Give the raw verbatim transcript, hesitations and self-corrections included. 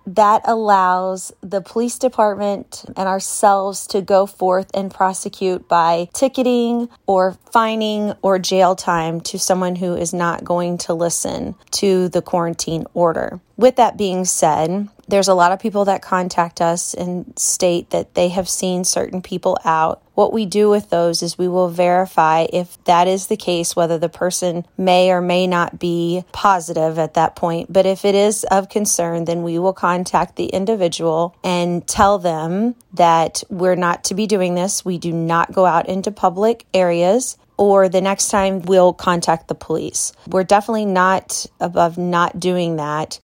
that allows the police department and ourselves to go forth and prosecute by ticketing or fining or jail time to someone who is not going to listen to the quarantine order. With that being said, there's a lot of people that contact us and state that they have seen certain people out. What we do with those is we will verify if that is the case, whether the person may or may not be positive at that point. But if it is of concern, then we will contact the individual and tell them that we're not to be doing this. We do not go out into public areas. Or the next time we'll contact the police. We're definitely not above not doing that.